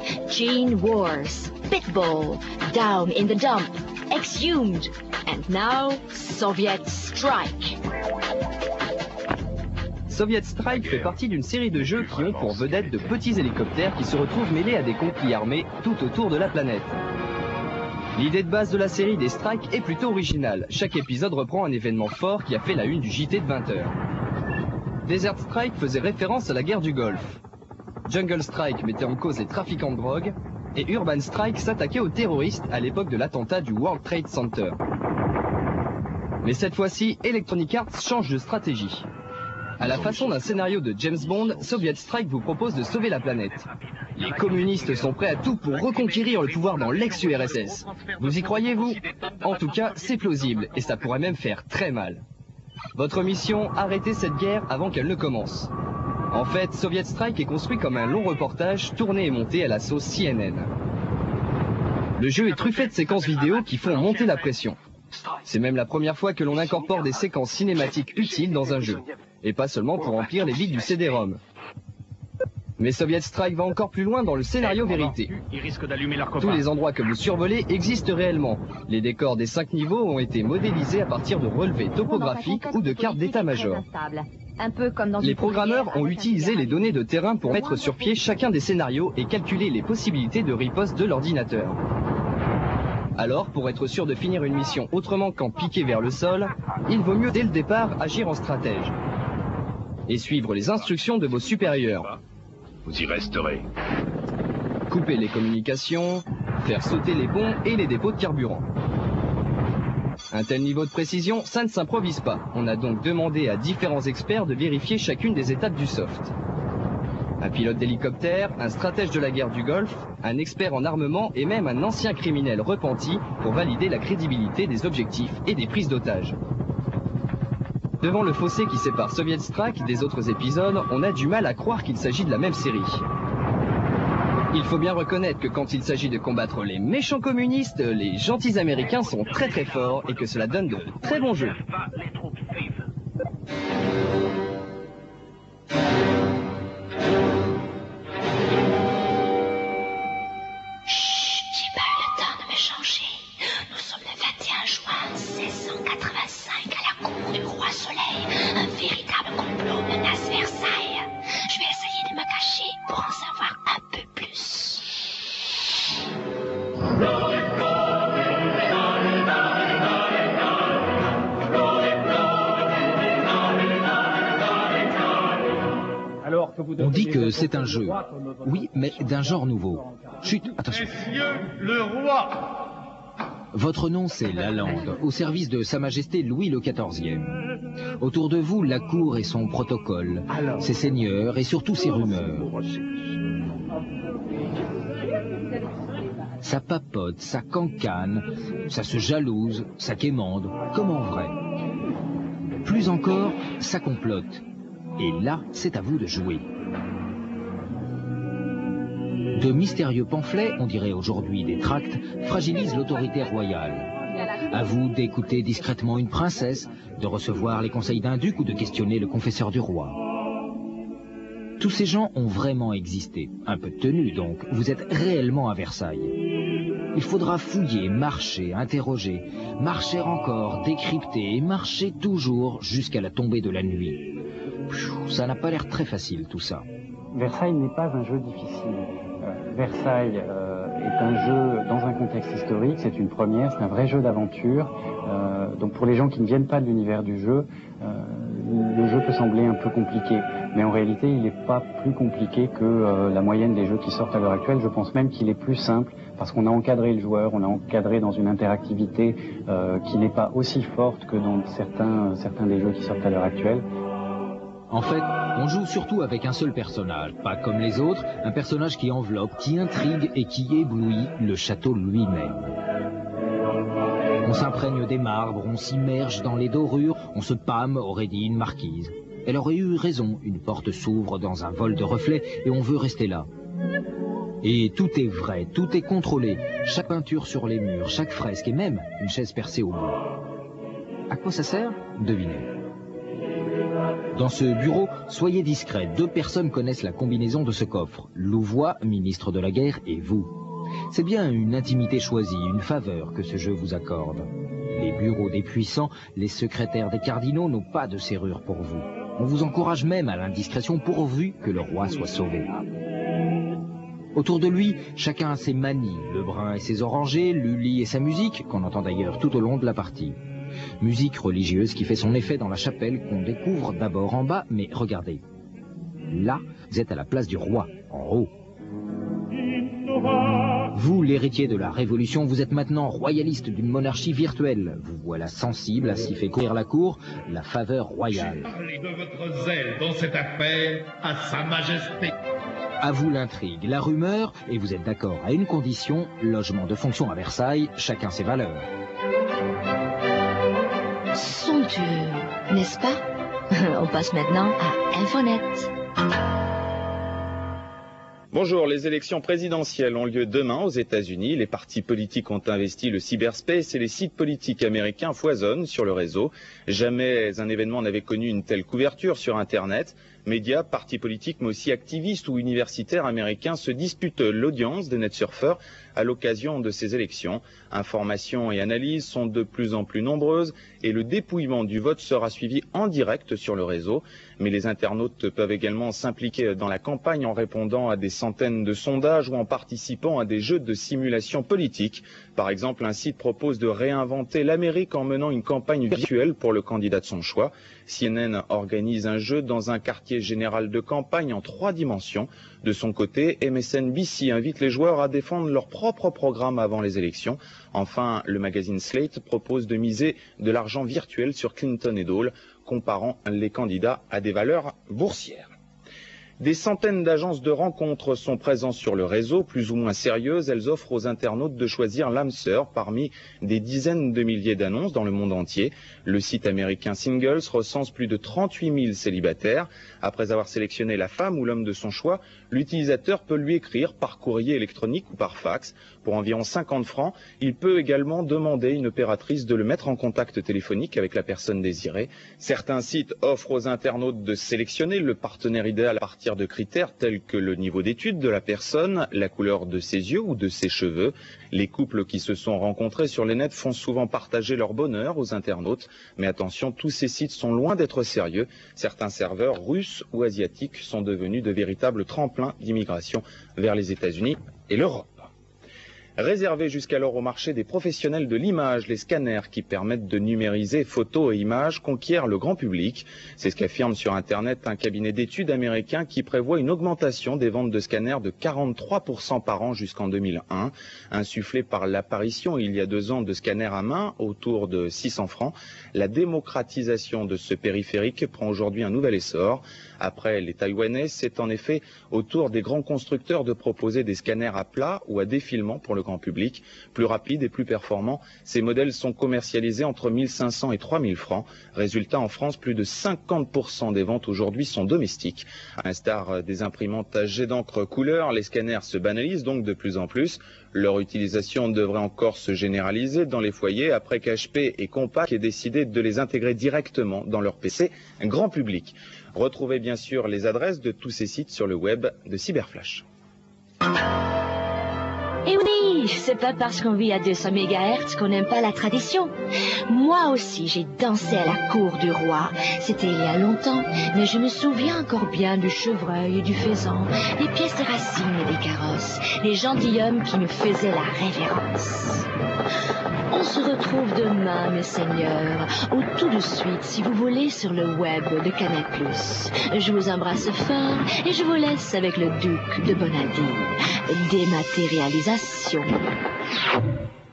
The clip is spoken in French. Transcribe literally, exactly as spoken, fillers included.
Gene Wars, Pitbull, Down in the Dump, Exhumed, and now Soviet Strike. Soviet Strike fait partie d'une série de jeux qui ont pour vedette de petits hélicoptères qui se retrouvent mêlés à des conflits armés tout autour de la planète. L'idée de base de la série des Strike est plutôt originale. Chaque épisode reprend un événement fort qui a fait la une du J T de vingt heures. Desert Strike faisait référence à la guerre du Golfe. Jungle Strike mettait en cause les trafiquants de drogue. Et Urban Strike s'attaquait aux terroristes à l'époque de l'attentat du World Trade Center. Mais cette fois-ci, Electronic Arts change de stratégie. À la façon d'un scénario de James Bond, Soviet Strike vous propose de sauver la planète. Les communistes sont prêts à tout pour reconquérir le pouvoir dans l'ex-U R S S. Vous y croyez-vous? En tout cas, c'est plausible, et ça pourrait même faire très mal. Votre mission, arrêter cette guerre avant qu'elle ne commence. En fait, Soviet Strike est construit comme un long reportage tourné et monté à la sauce C N N. Le jeu est truffé de séquences vidéo qui font monter la pression. C'est même la première fois que l'on incorpore des séquences cinématiques utiles dans un jeu, et pas seulement pour remplir les vides du C D ROM. Mais Soviet Strike va encore plus loin dans le scénario vérité. Tous les endroits que vous survolez existent réellement. Les décors des cinq niveaux ont été modélisés à partir de relevés topographiques ou de cartes d'état-major. Les programmeurs ont utilisé les données de terrain pour mettre sur pied chacun des scénarios et calculer les possibilités de riposte de l'ordinateur. Alors, pour être sûr de finir une mission autrement qu'en piquer vers le sol, il vaut mieux dès le départ agir en stratège et suivre les instructions de vos supérieurs. Vous y resterez. Couper les communications, faire sauter les ponts et les dépôts de carburant. Un tel niveau de précision, ça ne s'improvise pas. On a donc demandé à différents experts de vérifier chacune des étapes du soft. Un pilote d'hélicoptère, un stratège de la guerre du Golfe, un expert en armement et même un ancien criminel repenti pour valider la crédibilité des objectifs et des prises d'otages. Devant le fossé qui sépare Soviet Strike des autres épisodes, on a du mal à croire qu'il s'agit de la même série. Il faut bien reconnaître que quand il s'agit de combattre les méchants communistes, les gentils américains sont très très forts et que cela donne de très bons jeux. Un véritable complot menace Versailles. Je vais essayer de me cacher pour en savoir un peu plus. On dit que c'est un jeu. Oui, mais d'un genre nouveau. Chut, attention. Messieurs, le roi. Votre nom, c'est Lalande, au service de Sa Majesté Louis le quatorzième. Autour de vous, la cour et son protocole, ses seigneurs et surtout ses rumeurs. Ça papote, ça cancane, ça se jalouse, ça quémande, comme en vrai. Plus encore, ça complote. Et là, c'est à vous de jouer. De mystérieux pamphlets, on dirait aujourd'hui des tracts, fragilisent l'autorité royale. À vous d'écouter discrètement une princesse, de recevoir les conseils d'un duc ou de questionner le confesseur du roi. Tous ces gens ont vraiment existé. Un peu de tenue donc, vous êtes réellement à Versailles. Il faudra fouiller, marcher, interroger, marcher encore, décrypter et marcher toujours jusqu'à la tombée de la nuit. Ça n'a pas l'air très facile tout ça. Versailles n'est pas un jeu difficile. Euh, Versailles euh, est un jeu dans un contexte historique, c'est une première, c'est un vrai jeu d'aventure. Euh, donc pour les gens qui ne viennent pas de l'univers du jeu, euh, le jeu peut sembler un peu compliqué. Mais en réalité, il n'est pas plus compliqué que euh, la moyenne des jeux qui sortent à l'heure actuelle. Je pense même qu'il est plus simple parce qu'on a encadré le joueur, on a encadré dans une interactivité euh, qui n'est pas aussi forte que dans certains, euh, certains des jeux qui sortent à l'heure actuelle. En fait, on joue surtout avec un seul personnage, pas comme les autres, un personnage qui enveloppe, qui intrigue et qui éblouit le château lui-même. On s'imprègne des marbres, on s'immerge dans les dorures, on se pâme, aurait dit une marquise. Elle aurait eu raison, une porte s'ouvre dans un vol de reflets et on veut rester là. Et tout est vrai, tout est contrôlé, chaque peinture sur les murs, chaque fresque et même une chaise percée au bout. À quoi ça sert? Devinez. Dans ce bureau, soyez discret. Deux personnes connaissent la combinaison de ce coffre. Louvois, ministre de la guerre, et vous. C'est bien une intimité choisie, une faveur que ce jeu vous accorde. Les bureaux des puissants, les secrétaires des cardinaux n'ont pas de serrure pour vous. On vous encourage même à l'indiscrétion pourvu que le roi soit sauvé. Autour de lui, chacun a ses manies, Lebrun et ses orangers, Lully et sa musique, qu'on entend d'ailleurs tout au long de la partie. Musique religieuse qui fait son effet dans la chapelle qu'on découvre d'abord en bas, mais regardez. Là, vous êtes à la place du roi, en haut. Vous, l'héritier de la Révolution, vous êtes maintenant royaliste d'une monarchie virtuelle. Vous voilà sensible à ce qui fait courir la cour, la faveur royale. J'ai parlé de votre zèle dans cette affaire à Sa Majesté. À vous l'intrigue, la rumeur, et vous êtes d'accord à une condition, logement de fonction à Versailles, chacun ses valeurs. Somptueux, n'est-ce pas? On passe maintenant à Infonet. Bonjour, les élections présidentielles ont lieu demain aux États-Unis. Les partis politiques ont investi le cyberspace et les sites politiques américains foisonnent sur le réseau. Jamais un événement n'avait connu une telle couverture sur Internet. Médias, partis politiques, mais aussi activistes ou universitaires américains se disputent l'audience des netsurfeurs à l'occasion de ces élections. Informations et analyses sont de plus en plus nombreuses et le dépouillement du vote sera suivi en direct sur le réseau. Mais les internautes peuvent également s'impliquer dans la campagne en répondant à des centaines de sondages ou en participant à des jeux de simulation politique. Par exemple, un site propose de réinventer l'Amérique en menant une campagne virtuelle pour le candidat de son choix. C N N organise un jeu dans un quartier général de campagne en trois dimensions. De son côté, M S N B C invite les joueurs à défendre leur propre programme avant les élections. Enfin, le magazine Slate propose de miser de l'argent virtuel sur Clinton et Dole, comparant les candidats à des valeurs boursières. Des centaines d'agences de rencontres sont présentes sur le réseau, plus ou moins sérieuses. Elles offrent aux internautes de choisir l'âme sœur parmi des dizaines de milliers d'annonces dans le monde entier. Le site américain Singles recense plus de trente-huit mille célibataires. Après avoir sélectionné la femme ou l'homme de son choix, l'utilisateur peut lui écrire par courrier électronique ou par fax. Pour environ cinquante francs, il peut également demander à une opératrice de le mettre en contact téléphonique avec la personne désirée. Certains sites offrent aux internautes de sélectionner le partenaire idéal à partir de critères tels que le niveau d'études de la personne, la couleur de ses yeux ou de ses cheveux. Les couples qui se sont rencontrés sur les nets font souvent partager leur bonheur aux internautes. Mais attention, tous ces sites sont loin d'être sérieux. Certains serveurs russes ou asiatiques sont devenus de véritables tremplins d'immigration vers les États-Unis et l'Europe. Réservés jusqu'alors au marché des professionnels de l'image, les scanners qui permettent de numériser photos et images conquièrent le grand public. C'est ce qu'affirme sur Internet un cabinet d'études américain qui prévoit une augmentation des ventes de scanners de quarante-trois pour cent par an jusqu'en deux mille un. Insufflé par l'apparition il y a deux ans de scanners à main autour de six cents francs, la démocratisation de ce périphérique prend aujourd'hui un nouvel essor. Après les Taïwanais, c'est en effet au tour des grands constructeurs de proposer des scanners à plat ou à défilement pour le grand public. Plus rapides et plus performants, ces modèles sont commercialisés entre mille cinq cents et trois mille francs. Résultat, en France, plus de cinquante pour cent des ventes aujourd'hui sont domestiques. À l'instar des imprimantes à jet d'encre couleur, les scanners se banalisent donc de plus en plus. Leur utilisation devrait encore se généraliser dans les foyers après qu'H P et Compaq aient décidé de les intégrer directement dans leur P C grand public. Retrouvez bien sûr les adresses de tous ces sites sur le web de Cyberflash. Et oui, c'est pas parce qu'on vit à deux cents mégahertz qu'on n'aime pas la tradition. Moi aussi, j'ai dansé à la cour du roi. C'était il y a longtemps, mais je me souviens encore bien du chevreuil et du faisan, des pièces de racines et des carrosses, les gentilshommes qui nous faisaient la révérence. On se retrouve demain, mes seigneurs, ou tout de suite, si vous voulez, sur le web de Canal plus. Je vous embrasse fort et je vous laisse avec le duc de Bonadi. Dématérialisation.